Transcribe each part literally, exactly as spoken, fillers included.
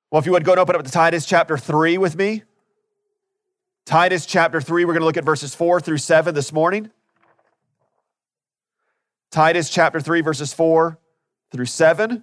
Well, if you would go and open up to Titus chapter three with me. Titus chapter three, we're going to look at verses four through seven this morning. Titus chapter three, verses four through seven.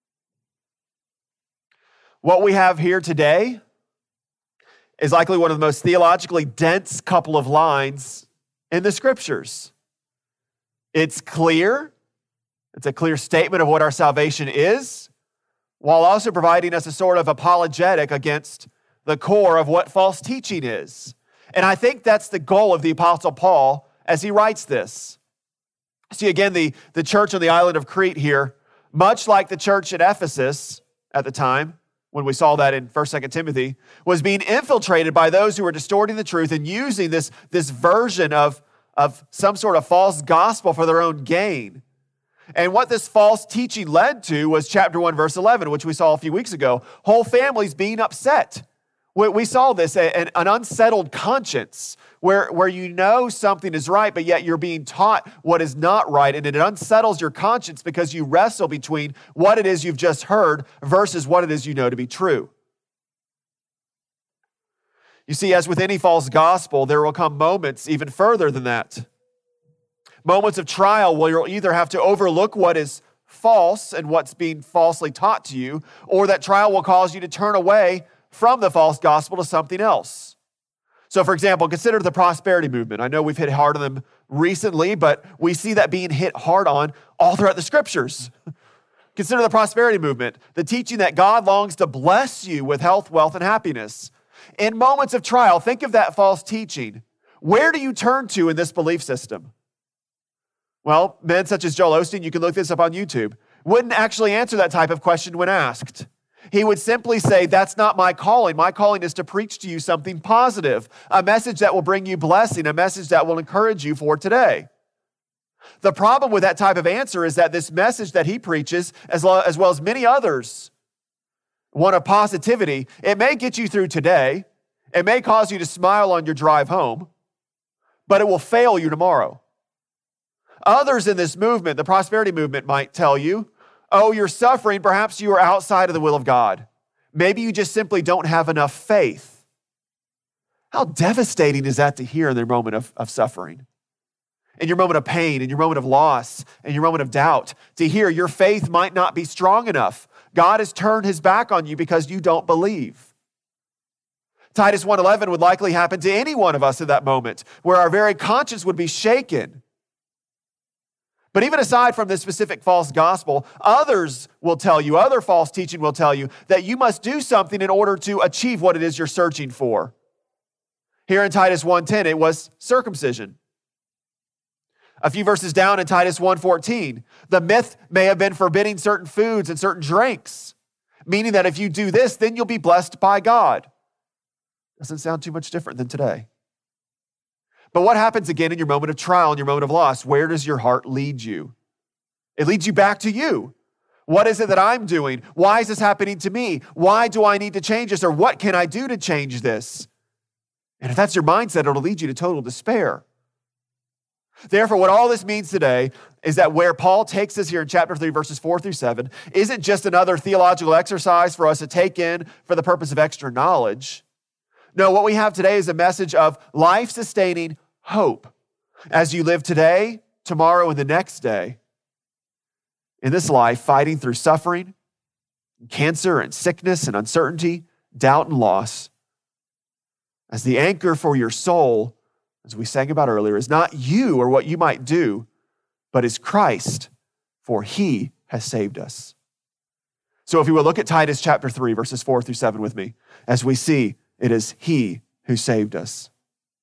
What we have here today is likely one of the most theologically dense couple of lines in the scriptures. It's clear. It's a clear statement of what our salvation is, while also providing us a sort of apologetic against the core of what false teaching is. And I think that's the goal of the Apostle Paul as he writes this. See, again, the, the church on the island of Crete here, much like the church at Ephesus at the time, when we saw that in First, Second Timothy, was being infiltrated by those who were distorting the truth and using this, this version of, of some sort of false gospel for their own gain. And what this false teaching led to was chapter one, verse eleven, which we saw a few weeks ago. Whole families being upset. We, we saw this, an, an unsettled conscience, where, where you know something is right, but yet you're being taught what is not right, and it unsettles your conscience because you wrestle between what it is you've just heard versus what it is you know to be true. You see, as with any false gospel, there will come moments even further than that. Moments of trial where you'll either have to overlook what is false and what's being falsely taught to you, or that trial will cause you to turn away from the false gospel to something else. So, for example, consider the prosperity movement. I know we've hit hard on them recently, but we see that being hit hard on all throughout the scriptures. Consider the prosperity movement, the teaching that God longs to bless you with health, wealth, and happiness. In moments of trial, think of that false teaching. Where do you turn to in this belief system? Well, men such as Joel Osteen, you can look this up on YouTube, wouldn't actually answer that type of question when asked. He would simply say, that's not my calling. My calling is to preach to you something positive, a message that will bring you blessing, a message that will encourage you for today. The problem with that type of answer is that this message that he preaches, as well as, well as many others, one of positivity, it may get you through today, it may cause you to smile on your drive home, but it will fail you tomorrow. Others in this movement, the prosperity movement, might tell you, oh, you're suffering, perhaps you are outside of the will of God. Maybe you just simply don't have enough faith. How devastating is that to hear in their moment of, of suffering? In your moment of pain, in your moment of loss, in your moment of doubt, to hear your faith might not be strong enough. God has turned his back on you because you don't believe. Titus one eleven would likely happen to any one of us in that moment, where our very conscience would be shaken. But even aside from this specific false gospel, others will tell you, other false teaching will tell you that you must do something in order to achieve what it is you're searching for. Here in Titus one ten, it was circumcision. A few verses down in Titus one fourteen, the myth may have been forbidding certain foods and certain drinks, meaning that if you do this, then you'll be blessed by God. Doesn't sound too much different than today. But what happens again in your moment of trial, in your moment of loss? Where does your heart lead you? It leads you back to you. What is it that I'm doing? Why is this happening to me? Why do I need to change this? Or what can I do to change this? And if that's your mindset, it'll lead you to total despair. Therefore, what all this means today is that where Paul takes us here in chapter three, verses four through seven, isn't just another theological exercise for us to take in for the purpose of extra knowledge. No, what we have today is a message of life-sustaining hope as you live today, tomorrow, and the next day. In this life, fighting through suffering, cancer, and sickness, and uncertainty, doubt, and loss. As the anchor for your soul, as we sang about earlier, is not you or what you might do, but is Christ, for he has saved us. So if you will look at Titus chapter three, verses four through seven with me, as we see it is he who saved us.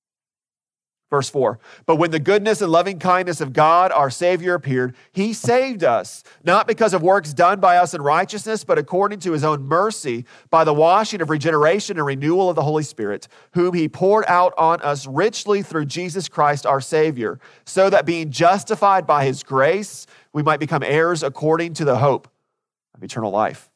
Verse four, but when the goodness and loving kindness of God, our Savior, appeared, he saved us, not because of works done by us in righteousness, but according to his own mercy, by the washing of regeneration and renewal of the Holy Spirit, whom he poured out on us richly through Jesus Christ, our Savior, so that being justified by his grace, we might become heirs according to the hope of eternal life.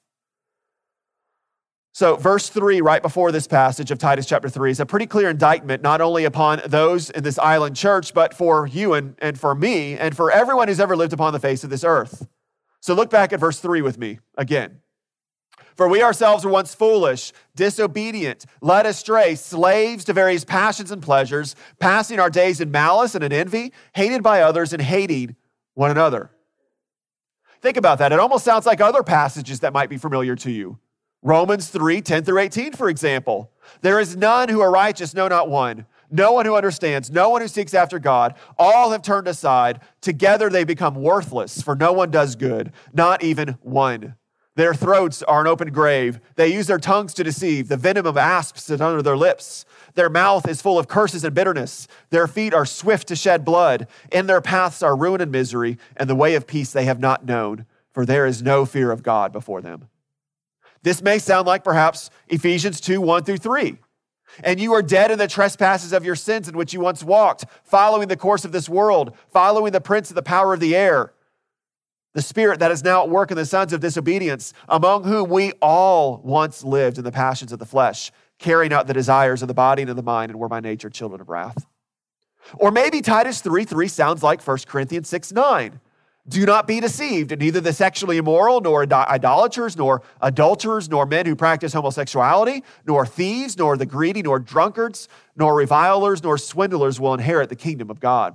So verse three, right before this passage of Titus chapter three, is a pretty clear indictment, not only upon those in this island church, but for you and, and for me and for everyone who's ever lived upon the face of this earth. So look back at verse three with me again. For we ourselves were once foolish, disobedient, led astray, slaves to various passions and pleasures, passing our days in malice and in envy, hated by others and hating one another. Think about that. It almost sounds like other passages that might be familiar to you. Romans three, ten through eighteen, for example. There is none who are righteous, no, not one. No one who understands, no one who seeks after God. All have turned aside. Together they become worthless, for no one does good, not even one. Their throats are an open grave. They use their tongues to deceive. The venom of asps is under their lips. Their mouth is full of curses and bitterness. Their feet are swift to shed blood. In their paths are ruin and misery, and the way of peace they have not known, for there is no fear of God before them. This may sound like perhaps Ephesians two, one through three. And you are dead in the trespasses of your sins in which you once walked, following the course of this world, following the prince of the power of the air, the spirit that is now at work in the sons of disobedience, among whom we all once lived in the passions of the flesh, carrying out the desires of the body and of the mind, and were by nature children of wrath. Or maybe Titus three three sounds like First Corinthians six nine. Do not be deceived, neither the sexually immoral, nor idolaters, nor adulterers, nor men who practice homosexuality, nor thieves, nor the greedy, nor drunkards, nor revilers, nor swindlers will inherit the kingdom of God.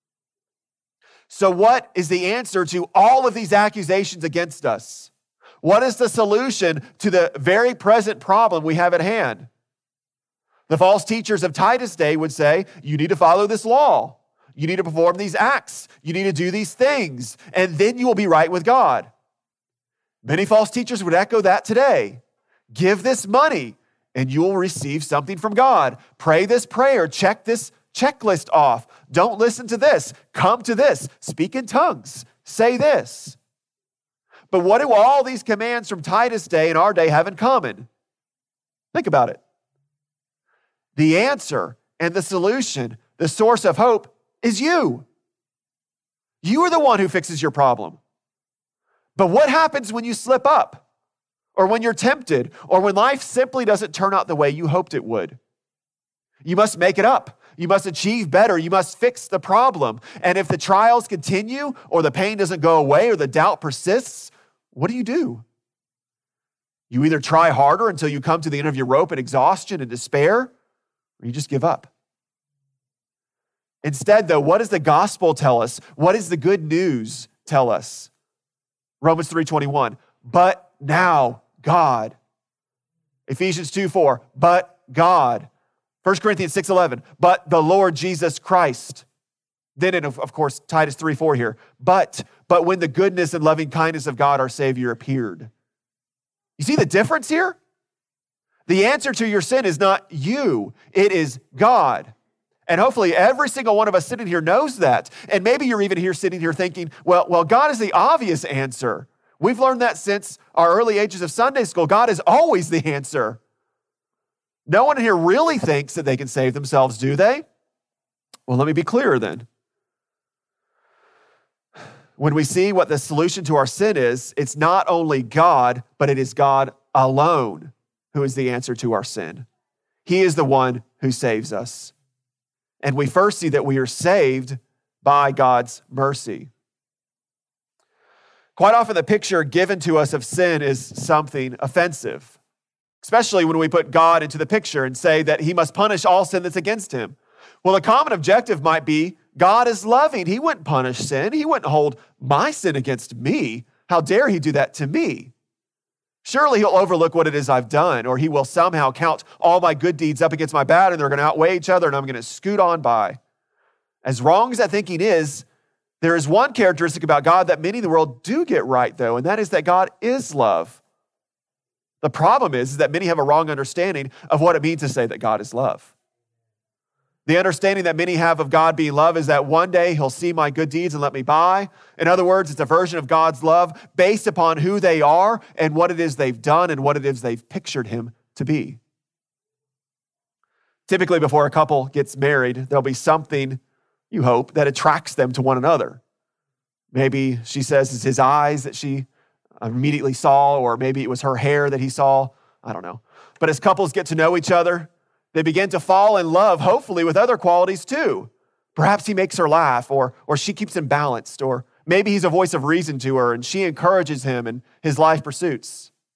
So what is the answer to all of these accusations against us? What is the solution to the very present problem we have at hand? The false teachers of Titus' day would say, you need to follow this law. You need to perform these acts. You need to do these things, and then you will be right with God. Many false teachers would echo that today. Give this money, and you will receive something from God. Pray this prayer. Check this checklist off. Don't listen to this. Come to this. Speak in tongues. Say this. But what do all these commands from Titus' day and our day have in common? Think about it. The answer and the solution, the source of hope, is you. You are the one who fixes your problem. But what happens when you slip up, or when you're tempted, or when life simply doesn't turn out the way you hoped it would? You must make it up. You must achieve better. You must fix the problem. And if the trials continue, or the pain doesn't go away, or the doubt persists, what do you do? You either try harder until you come to the end of your rope in exhaustion and despair, or you just give up. Instead, though, what does the gospel tell us? What does the good news tell us? Romans three twenty-one, but now God. Ephesians two four, but God. First Corinthians six eleven, but the Lord Jesus Christ. Then, in, of course, Titus three four here, but, but when the goodness and loving kindness of God our Savior appeared. You see the difference here? The answer to your sin is not you, it is God. And hopefully every single one of us sitting here knows that. And maybe you're even here sitting here thinking, well, well, God is the obvious answer. We've learned that since our early ages of Sunday school. God is always the answer. No one here really thinks that they can save themselves, do they? Well, let me be clearer then. When we see what the solution to our sin is, it's not only God, but it is God alone who is the answer to our sin. He is the one who saves us. And we first see that we are saved by God's mercy. Quite often the picture given to us of sin is something offensive, especially when we put God into the picture and say that he must punish all sin that's against him. Well, a common objective might be, God is loving. He wouldn't punish sin. He wouldn't hold my sin against me. How dare he do that to me? Surely he'll overlook what it is I've done, or he will somehow count all my good deeds up against my bad, and they're going to outweigh each other, and I'm going to scoot on by. As wrong as that thinking is, there is one characteristic about God that many in the world do get right, though, and that is that God is love. The problem is, is that many have a wrong understanding of what it means to say that God is love. The understanding that many have of God being love is that one day he'll see my good deeds and let me by. In other words, it's a version of God's love based upon who they are and what it is they've done and what it is they've pictured him to be. Typically, before a couple gets married, there'll be something, you hope, that attracts them to one another. Maybe she says it's his eyes that she immediately saw, or maybe it was her hair that he saw. I don't know. But as couples get to know each other, they begin to fall in love, hopefully with other qualities too. Perhaps he makes her laugh, or, or she keeps him balanced, or maybe he's a voice of reason to her and she encourages him in his life pursuits.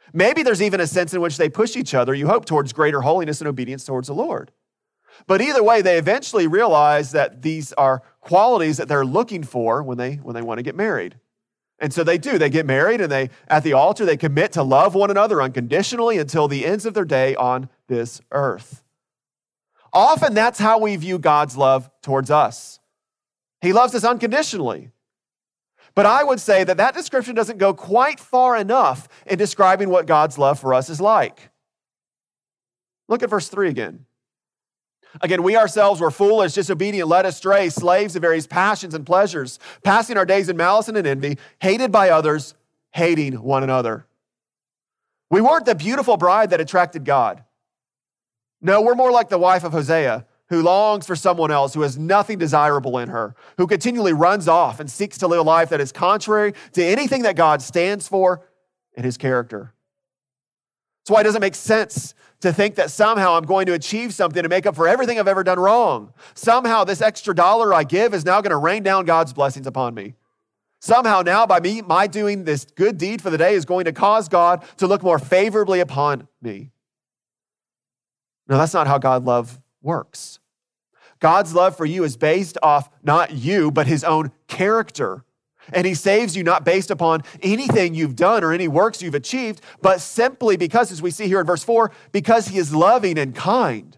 Maybe there's even a sense in which they push each other, you hope, towards greater holiness and obedience towards the Lord. But either way, they eventually realize that these are qualities that they're looking for when they, when they want to get married. And so they do. They get married, and they, at the altar, they commit to love one another unconditionally until the ends of their day on this earth. Often that's how we view God's love towards us. He loves us unconditionally. But I would say that that description doesn't go quite far enough in describing what God's love for us is like. Look at verse three again. Again, we ourselves were foolish, disobedient, led astray, slaves of various passions and pleasures, passing our days in malice and in envy, hated by others, hating one another. We weren't the beautiful bride that attracted God. No, we're more like the wife of Hosea, who longs for someone else, who has nothing desirable in her, who continually runs off and seeks to live a life that is contrary to anything that God stands for in his character. That's why it doesn't make sense to think that somehow I'm going to achieve something to make up for everything I've ever done wrong. Somehow this extra dollar I give is now going to rain down God's blessings upon me. Somehow now by me, my doing this good deed for the day is going to cause God to look more favorably upon me. No, that's not how God's love works. God's love for you is based off not you, but his own character. And he saves you not based upon anything you've done or any works you've achieved, but simply because, as we see here in verse four, because he is loving and kind.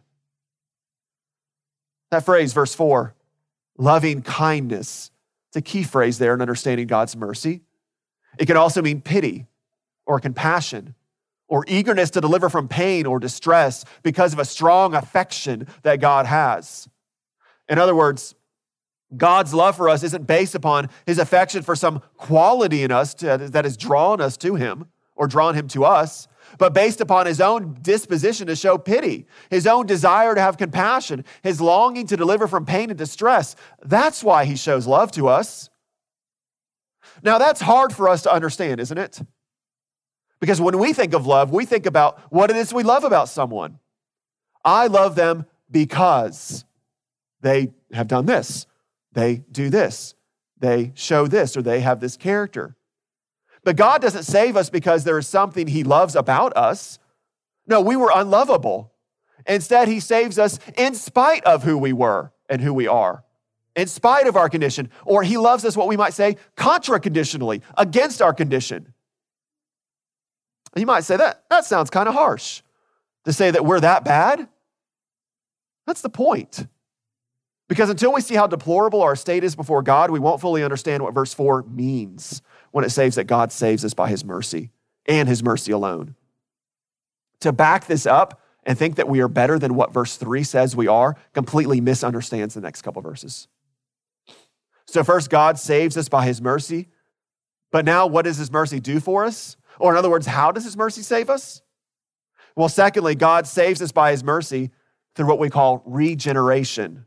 That phrase, verse four, loving kindness, it's a key phrase there in understanding God's mercy. It can also mean pity or compassion or eagerness to deliver from pain or distress because of a strong affection that God has. In other words, God's love for us isn't based upon his affection for some quality in us to, that has drawn us to him or drawn him to us, but based upon his own disposition to show pity, his own desire to have compassion, his longing to deliver from pain and distress. That's why he shows love to us. Now, that's hard for us to understand, isn't it? Because when we think of love, we think about what it is we love about someone. I love them because they have done this. They do this, they show this, or they have this character. But God doesn't save us because there is something he loves about us. No, we were unlovable. Instead, he saves us in spite of who we were and who we are, in spite of our condition, or he loves us, what we might say, contra-conditionally, against our condition. And you might say, that, that sounds kind of harsh, to say that we're that bad. That's the point. Because until we see how deplorable our state is before God, we won't fully understand what verse four means when it says that God saves us by his mercy and his mercy alone. To back this up and think that we are better than what verse three says we are completely misunderstands the next couple verses. So first, God saves us by his mercy. But now what does his mercy do for us? Or in other words, how does his mercy save us? Well, secondly, God saves us by his mercy through what we call regeneration.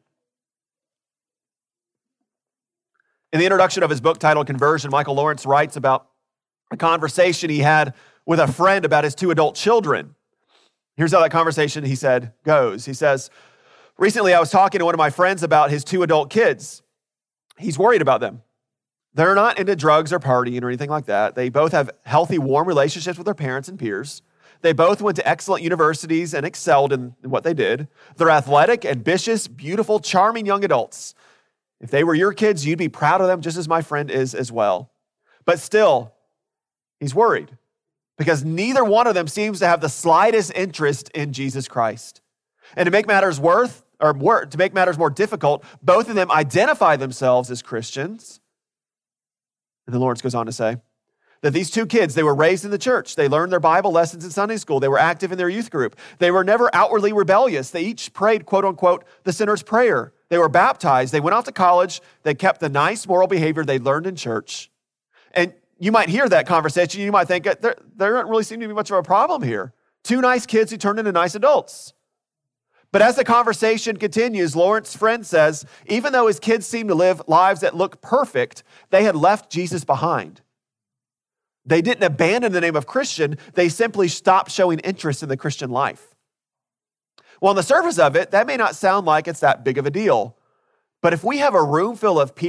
In the introduction of his book titled Conversion, Michael Lawrence writes about a conversation he had with a friend about his two adult children. Here's how that conversation, he said, goes. He says, recently I was talking to one of my friends about his two adult kids. He's worried about them. They're not into drugs or partying or anything like that. They both have healthy, warm relationships with their parents and peers. They both went to excellent universities and excelled in what they did. They're athletic, ambitious, beautiful, charming young adults. If they were your kids, you'd be proud of them just as my friend is as well. But still, he's worried because neither one of them seems to have the slightest interest in Jesus Christ. And to make matters worse, or more, to make matters more difficult, both of them identify themselves as Christians. And then Lawrence goes on to say that these two kids, they were raised in the church. They learned their Bible lessons in Sunday school. They were active in their youth group. They were never outwardly rebellious. They each prayed, quote unquote, the sinner's prayer. They were baptized. They went off to college. They kept the nice moral behavior they learned in church. And you might hear that conversation. You might think, there, there doesn't really seem to be much of a problem here. Two nice kids who turned into nice adults. But as the conversation continues, Lawrence's friend says, even though his kids seem to live lives that look perfect, they had left Jesus behind. They didn't abandon the name of Christian. They simply stopped showing interest in the Christian life. Well, on the surface of it, that may not sound like it's that big of a deal. But if we have a room full of people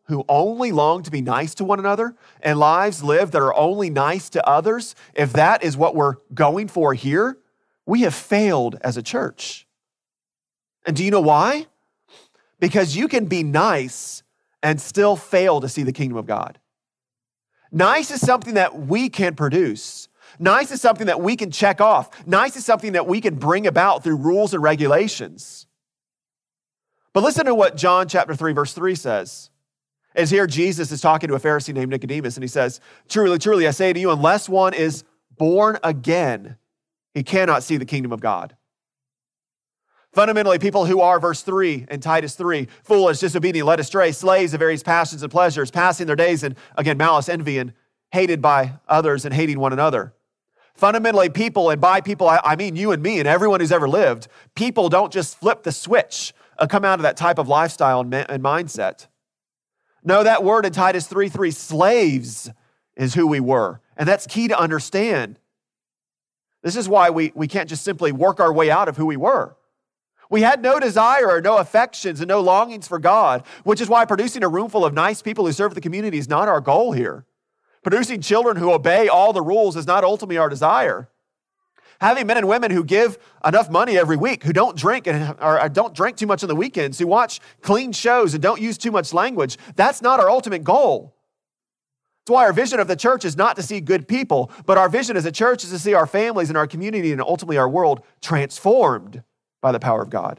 who only long to be nice to one another and lives lived that are only nice to others, if that is what we're going for here, we have failed as a church. And do you know why? Because you can be nice and still fail to see the kingdom of God. Nice is something that we can produce. Nice is something that we can check off. Nice is something that we can bring about through rules and regulations. But listen to what John chapter three, verse three says. As here Jesus is talking to a Pharisee named Nicodemus, and he says, truly, truly, I say to you, unless one is born again, he cannot see the kingdom of God. Fundamentally, people who are, verse three in Titus three, foolish, disobedient, led astray, slaves of various passions and pleasures, passing their days in, again, malice, envy, and hated by others and hating one another. Fundamentally, people, and by people, I, I mean you and me and everyone who's ever lived, people don't just flip the switch, uh, come out of that type of lifestyle and, and mindset. No, that word in Titus three three, slaves, is who we were. And that's key to understand. This is why we, we can't just simply work our way out of who we were. We had no desire or no affections and no longings for God, which is why producing a room full of nice people who serve the community is not our goal here. Producing children who obey all the rules is not ultimately our desire. Having men and women who give enough money every week, who don't drink and or don't drink too much on the weekends, who watch clean shows and don't use too much language, that's not our ultimate goal. That's why our vision of the church is not to see good people, but our vision as a church is to see our families and our community and ultimately our world transformed by the power of God.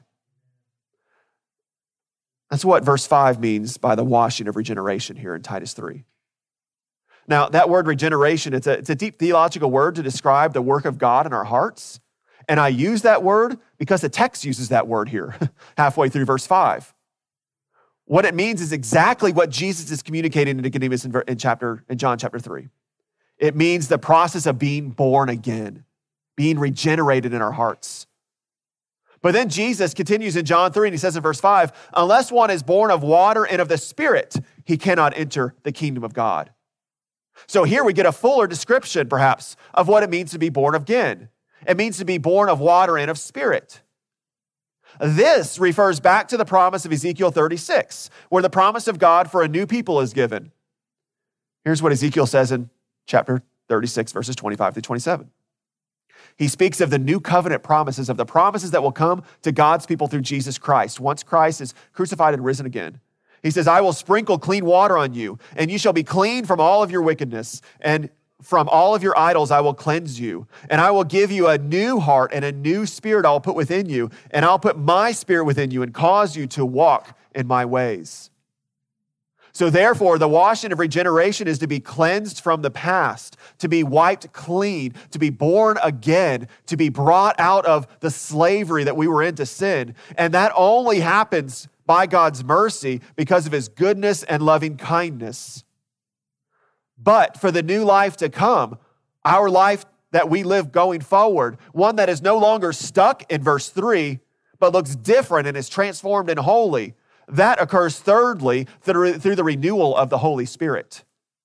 That's what verse five means by the washing of regeneration here in Titus three. Now, that word regeneration, it's a, it's a deep theological word to describe the work of God in our hearts. And I use that word because the text uses that word here, halfway through verse five. What it means is exactly what Jesus is communicating to Nicodemus in, in, chapter, in John chapter three. It means the process of being born again, being regenerated in our hearts. But then Jesus continues in John three, and he says in verse five, unless one is born of water and of the Spirit, he cannot enter the kingdom of God. So here we get a fuller description, perhaps, of what it means to be born again. It means to be born of water and of spirit. This refers back to the promise of Ezekiel thirty-six, where the promise of God for a new people is given. Here's what Ezekiel says in chapter thirty-six, verses twenty-five through twenty-seven. He speaks of the new covenant promises, of the promises that will come to God's people through Jesus Christ, once Christ is crucified and risen again. He says, I will sprinkle clean water on you, and you shall be clean from all of your wickedness, and from all of your idols I will cleanse you. And I will give you a new heart and a new spirit I will put within you, and I'll put my spirit within you and cause you to walk in my ways. So therefore, the washing of regeneration is to be cleansed from the past, to be wiped clean, to be born again, to be brought out of the slavery that we were in to sin. And that only happens by God's mercy because of his goodness and loving kindness. But for the new life to come, our life that we live going forward, one that is no longer stuck in verse three, but looks different and is transformed and holy, that occurs thirdly through the renewal of the Holy Spirit.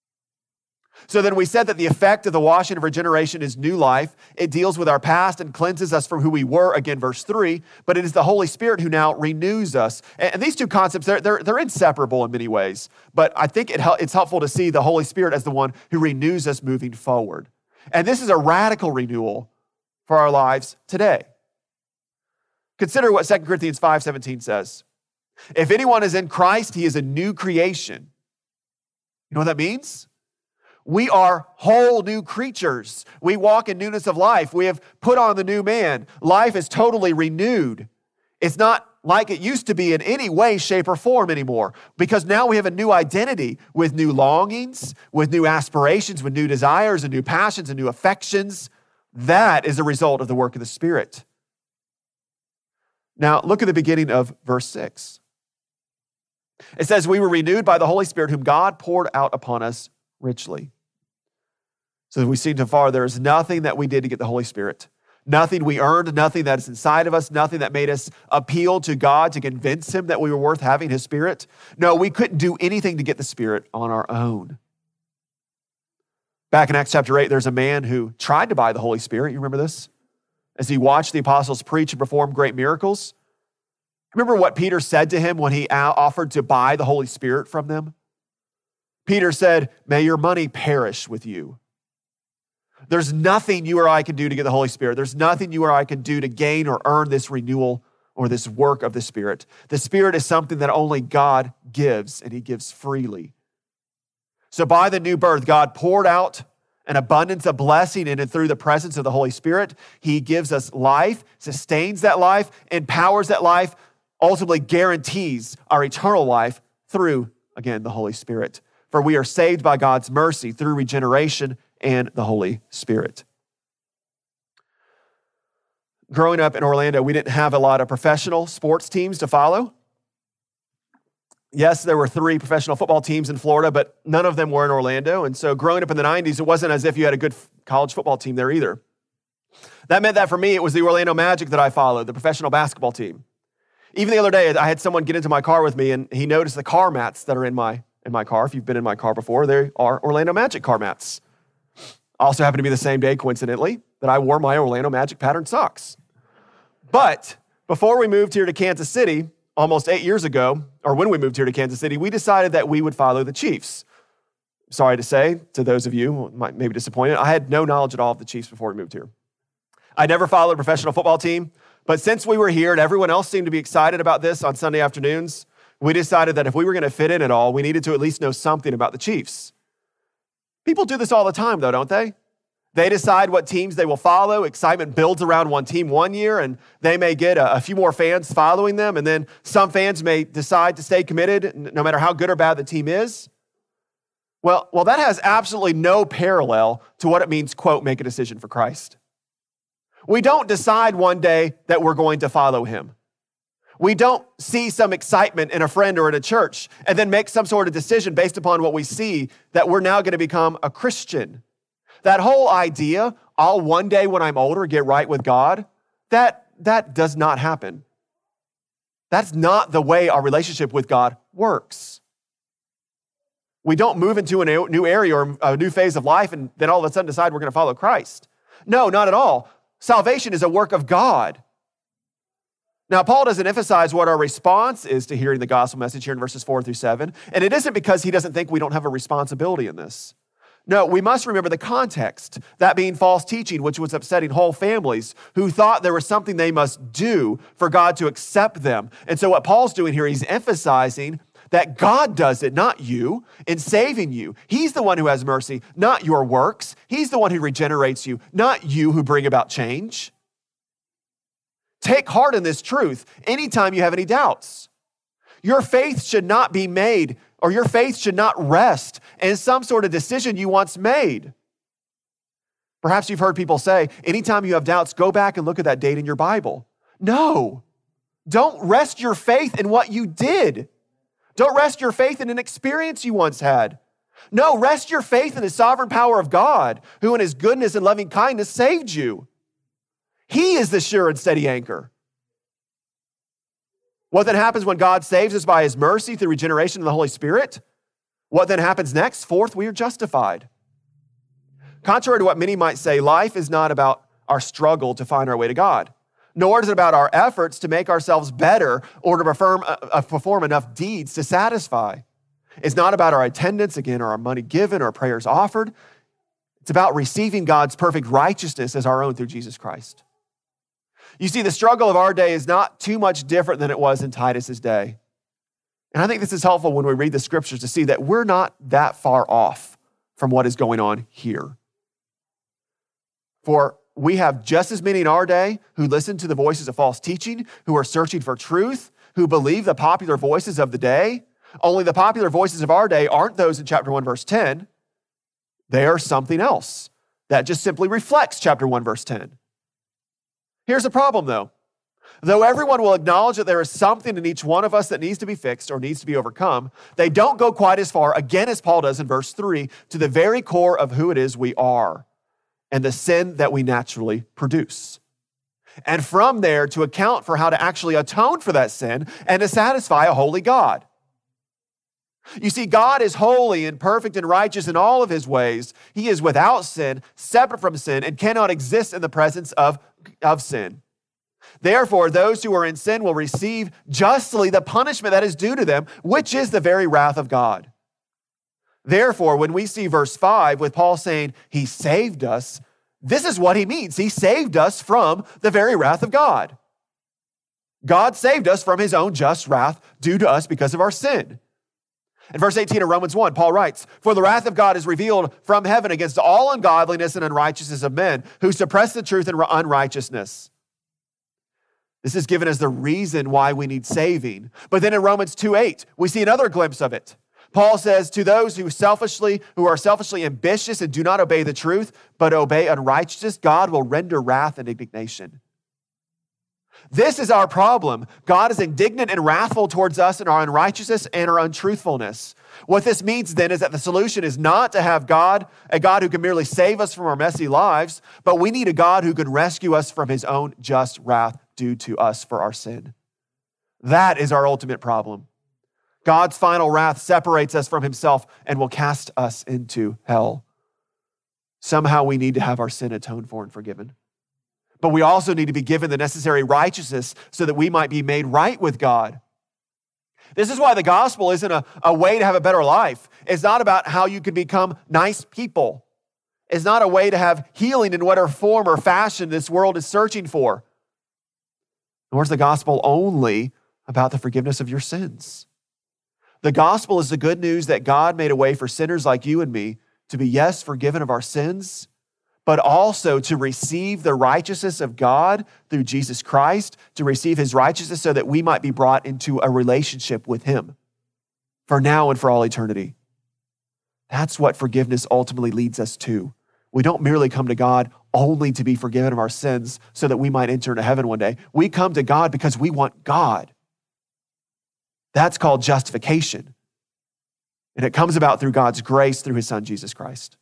So then we said that the effect of the washing of regeneration is new life. It deals with our past and cleanses us from who we were, again, verse three, but it is the Holy Spirit who now renews us. And these two concepts, they're, they're, they're inseparable in many ways, but I think it, it's helpful to see the Holy Spirit as the one who renews us moving forward. And this is a radical renewal for our lives today. Consider what Second Corinthians five seventeen says. If anyone is in Christ, he is a new creation. You know what that means? We are whole new creatures. We walk in newness of life. We have put on the new man. Life is totally renewed. It's not like it used to be in any way, shape, or form anymore, because now we have a new identity with new longings, with new aspirations, with new desires and new passions and new affections. That is a result of the work of the Spirit. Now, look at the beginning of verse six. It says, we were renewed by the Holy Spirit whom God poured out upon us richly. So we've seen so far, there is nothing that we did to get the Holy Spirit. Nothing we earned, nothing that is inside of us, nothing that made us appeal to God to convince him that we were worth having his Spirit. No, we couldn't do anything to get the Spirit on our own. Back in Acts chapter eight, there's a man who tried to buy the Holy Spirit. You remember this? As he watched the apostles preach and perform great miracles. Remember what Peter said to him when he offered to buy the Holy Spirit from them? Peter said, may your money perish with you. There's nothing you or I can do to get the Holy Spirit. There's nothing you or I can do to gain or earn this renewal or this work of the Spirit. The Spirit is something that only God gives, and he gives freely. So by the new birth, God poured out an abundance of blessing in and through the presence of the Holy Spirit. He gives us life, sustains that life, empowers that life, ultimately guarantees our eternal life through, again, the Holy Spirit. For we are saved by God's mercy through regeneration and the Holy Spirit. Growing up in Orlando, we didn't have a lot of professional sports teams to follow. Yes, there were three professional football teams in Florida, but none of them were in Orlando. And so growing up in the nineties, it wasn't as if you had a good college football team there either. That meant that for me, it was the Orlando Magic that I followed, the professional basketball team. Even the other day, I had someone get into my car with me, and he noticed the car mats that are in my, in my car. If you've been in my car before, they are Orlando Magic car mats. Also happened to be the same day, coincidentally, that I wore my Orlando Magic patterned socks. But before we moved here to Kansas City, almost eight years ago, or when we moved here to Kansas City, we decided that we would follow the Chiefs. Sorry to say, to those of you who might maybe disappointed, I had no knowledge at all of the Chiefs before we moved here. I never followed a professional football team, but since we were here and everyone else seemed to be excited about this on Sunday afternoons, we decided that if we were going to fit in at all, we needed to at least know something about the Chiefs. People do this all the time, though, don't they? They decide what teams they will follow. Excitement builds around one team one year, and they may get a, a few more fans following them, and then some fans may decide to stay committed no matter how good or bad the team is. Well, well, that has absolutely no parallel to what it means, quote, make a decision for Christ. We don't decide one day that we're going to follow him. We don't see some excitement in a friend or in a church and then make some sort of decision based upon what we see that we're now going to become a Christian. That whole idea, I'll one day when I'm older get right with God, that, that does not happen. That's not the way our relationship with God works. We don't move into a new area or a new phase of life and then all of a sudden decide we're going to follow Christ. No, not at all. Salvation is a work of God. Now, Paul doesn't emphasize what our response is to hearing the gospel message here in verses four through seven, and it isn't because he doesn't think we don't have a responsibility in this. No, we must remember the context, that being false teaching, which was upsetting whole families who thought there was something they must do for God to accept them. And so what Paul's doing here, he's emphasizing that God does it, not you, in saving you. He's the one who has mercy, not your works. He's the one who regenerates you, not you who bring about change. Take heart in this truth anytime you have any doubts. Your faith should not be made, or your faith should not rest in some sort of decision you once made. Perhaps you've heard people say, anytime you have doubts, go back and look at that date in your Bible. No, don't rest your faith in what you did. Don't rest your faith in an experience you once had. No, rest your faith in the sovereign power of God, who in his goodness and loving kindness saved you. He is the sure and steady anchor. What then happens when God saves us by his mercy through regeneration of the Holy Spirit? What then happens next? Fourth, we are justified. Contrary to what many might say, life is not about our struggle to find our way to God, nor is it about our efforts to make ourselves better or to perform, uh, perform enough deeds to satisfy. It's not about our attendance, again, or our money given or prayers offered. It's about receiving God's perfect righteousness as our own through Jesus Christ. You see, the struggle of our day is not too much different than it was in Titus's day. And I think this is helpful when we read the scriptures to see that we're not that far off from what is going on here. For we have just as many in our day who listen to the voices of false teaching, who are searching for truth, who believe the popular voices of the day. Only the popular voices of our day aren't those in chapter one, verse ten. They are something else that just simply reflects chapter one, verse ten. Here's the problem, though. Though everyone will acknowledge that there is something in each one of us that needs to be fixed or needs to be overcome, they don't go quite as far, again, as Paul does in verse three, to the very core of who it is we are and the sin that we naturally produce. And from there, to account for how to actually atone for that sin and to satisfy a holy God. You see, God is holy and perfect and righteous in all of his ways. He is without sin, separate from sin, and cannot exist in the presence of, of sin. Therefore, those who are in sin will receive justly the punishment that is due to them, which is the very wrath of God. Therefore, when we see verse five with Paul saying he saved us, this is what he means. He saved us from the very wrath of God. God saved us from his own just wrath due to us because of our sin. In verse eighteen of Romans one, Paul writes, "For the wrath of God is revealed from heaven against all ungodliness and unrighteousness of men who suppress the truth in unrighteousness." This is given as the reason why we need saving. But then in Romans two eight, we see another glimpse of it. Paul says, "To those who selfishly, who are selfishly ambitious and do not obey the truth, but obey unrighteousness, God will render wrath and indignation." This is our problem. God is indignant and wrathful towards us in our unrighteousness and our untruthfulness. What this means then is that the solution is not to have God, a God who can merely save us from our messy lives, but we need a God who can rescue us from his own just wrath due to us for our sin. That is our ultimate problem. God's final wrath separates us from himself and will cast us into hell. Somehow we need to have our sin atoned for and forgiven. But we also need to be given the necessary righteousness so that we might be made right with God. This is why the gospel isn't a, a way to have a better life. It's not about how you can become nice people. It's not a way to have healing in whatever form or fashion this world is searching for. Nor is the gospel only about the forgiveness of your sins. The gospel is the good news that God made a way for sinners like you and me to be, yes, forgiven of our sins, but also to receive the righteousness of God through Jesus Christ, to receive his righteousness so that we might be brought into a relationship with him for now and for all eternity. That's what forgiveness ultimately leads us to. We don't merely come to God only to be forgiven of our sins so that we might enter into heaven one day. We come to God because we want God. That's called justification. And it comes about through God's grace through his son, Jesus Christ.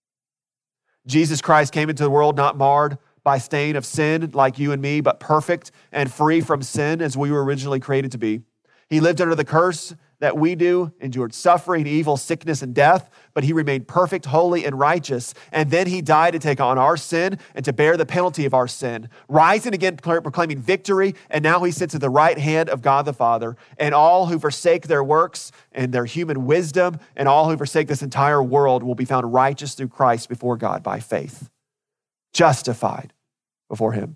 Jesus Christ came into the world not marred by stain of sin like you and me, but perfect and free from sin as we were originally created to be. He lived under the curse that we do, endured suffering, evil, sickness, and death, but he remained perfect, holy, and righteous. And then he died to take on our sin and to bear the penalty of our sin, rising again, proclaiming victory. And now he sits at the right hand of God the Father. And all who forsake their works and their human wisdom and all who forsake this entire world will be found righteous through Christ before God by faith, justified before him.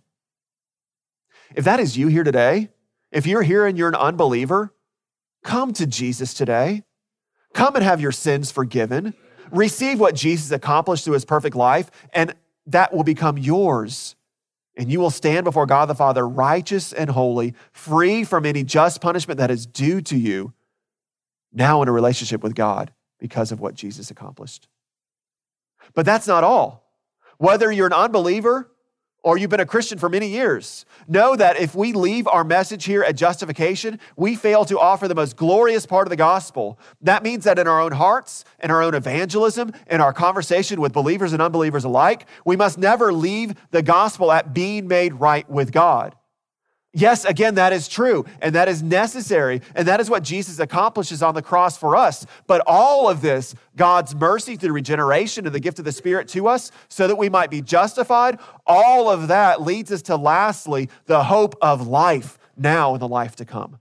If that is you here today, if you're here and you're an unbeliever, come to Jesus today. Come and have your sins forgiven. Receive what Jesus accomplished through his perfect life, and that will become yours. And you will stand before God the Father, righteous and holy, free from any just punishment that is due to you, now in a relationship with God because of what Jesus accomplished. But that's not all. Whether you're an unbeliever or you've been a Christian for many years, know that if we leave our message here at justification, we fail to offer the most glorious part of the gospel. That means that in our own hearts, in our own evangelism, in our conversation with believers and unbelievers alike, we must never leave the gospel at being made right with God. Yes, again, that is true, and that is necessary, and that is what Jesus accomplishes on the cross for us. But all of this, God's mercy through regeneration and the gift of the Spirit to us, so that we might be justified, all of that leads us to, lastly, the hope of life now and the life to come.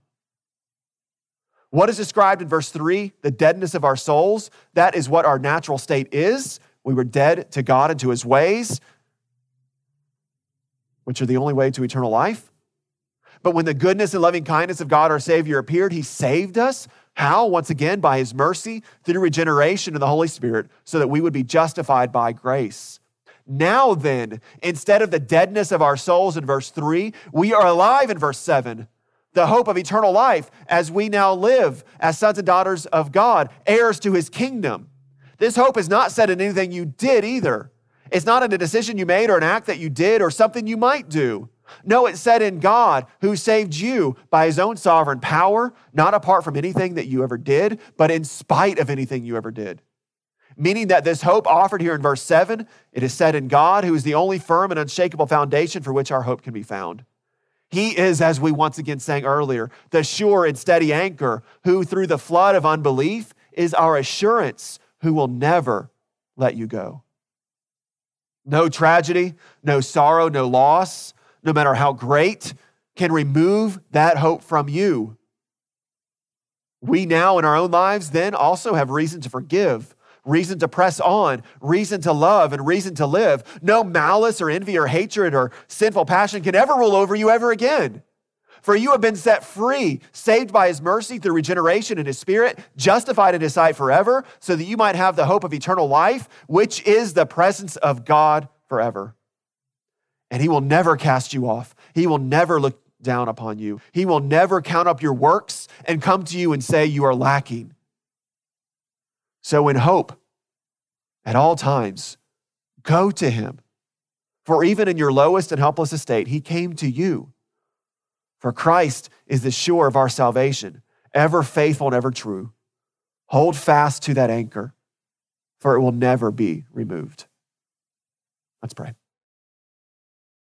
What is described in verse three, the deadness of our souls, that is what our natural state is. We were dead to God and to his ways, which are the only way to eternal life. But when the goodness and loving kindness of God our Savior appeared, he saved us. How? Once again, by his mercy, through regeneration of the Holy Spirit, so that we would be justified by grace. Now then, instead of the deadness of our souls in verse three, we are alive in verse seven. The hope of eternal life as we now live as sons and daughters of God, heirs to his kingdom. This hope is not set in anything you did either. It's not in a decision you made or an act that you did or something you might do. No, it's set in God who saved you by his own sovereign power, not apart from anything that you ever did, but in spite of anything you ever did. Meaning that this hope offered here in verse seven, it is set in God who is the only firm and unshakable foundation for which our hope can be found. He is, as we once again sang earlier, the sure and steady anchor who through the flood of unbelief is our assurance who will never let you go. No tragedy, no sorrow, no loss, no matter how great, can remove that hope from you. we now in our own lives then also have reason to forgive, reason to press on, reason to love, and reason to live. No malice or envy or hatred or sinful passion can ever rule over you ever again. For you have been set free, saved by his mercy through regeneration in his Spirit, justified in his sight forever, so that you might have the hope of eternal life, which is the presence of God forever. And he will never cast you off. He will never look down upon you. He will never count up your works and come to you and say you are lacking. So in hope, at all times, go to him. For even in your lowest and helpless estate, he came to you. For Christ is the shore of our salvation, ever faithful and ever true. Hold fast to that anchor, for it will never be removed. Let's pray.